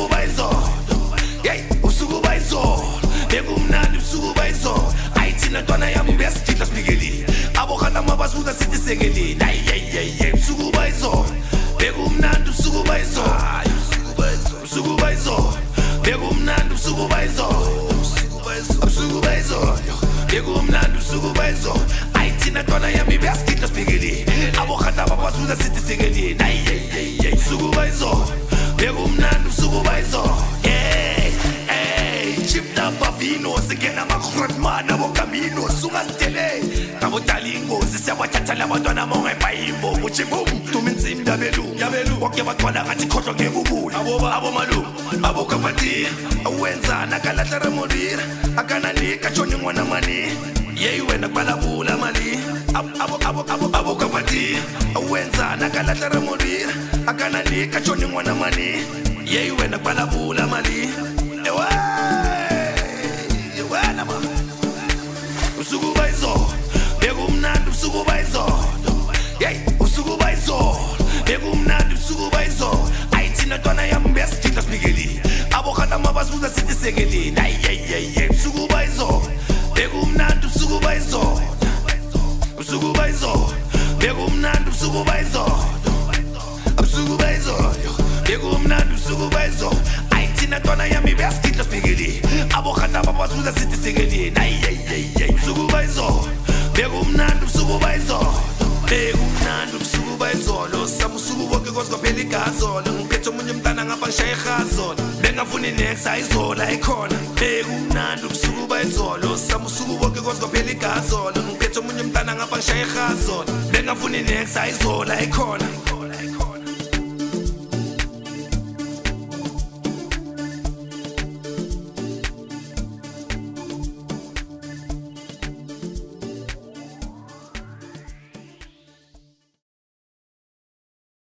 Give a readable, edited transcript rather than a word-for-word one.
ubusuku bayizolo hey ubusuku bayizolo bekumnandi ubusuku bayizolo ayithina ntwana yami beyasididla sibikeli abokhana mabasuza sithi sekeleni hey ubusuku bayizolo bekumnandi ubusuku bayizolo ubusuku bayizolo bekumnandi ubusuku bayizolo ubusuku bayizolo bekumnandi ubusuku bayizolo ayithina ntwana yami beyasididla sibikeli abokhana mabasuza sithi sekeleni hey ubusuku bayizolo bekumnandi ubusuku bayizolo Chipta Pavino, Sigena Macrotman, Camino, Sumatele, Camotali ingozi, Sabatata Lamadonna Monga Paimbo, Muchibum, Tuminsim Dabelu, Yabelu, Wakabakwana, Antikoto Gebu, Abomalu, Abokapati, Awenza, Nakalatara Modir, Akanani, Kachoni Wanamani, Yewen Balabula Mali, Abokapati, Awenza, Nakalatara Modir, Akanani, Kachoni Wanamani, Yewen Balabula Mali, ubusuku bayizolo bekumnandi ubusuku bayizolo hey ubusuku bayizolo bekumnandi ubusuku bayizolo ayithina ntwana yami beyasididla sibikeli abokhana mabasuza sithi sekeleni hey ubusuku bayizolo bekumnandi ubusuku bayizolo ubusuku bayizolo bekumnandi ubusuku bayizolo ubusuku bayizolo bekumnandi ubusuku bayizolo ayithina ntwana yami beyasididla sibikeli abokhana mabasuza sithi sekeleni hey ubusuku bayizolo bekumnandi ubusuku bayizolo bekumnandi ubusuku bayizolo samusuku bonke koskaphela igazolo ngiphethe omunye umntana ngapha ngishaya ihazolo bengafuni next ayizola ikhona bekumnandi ubusuku bayizolo samusuku bonke koskaphela igazolo ngiphethe omunye umntana ngapha ngishaya ihazolo bengafuni next ayizola ikhona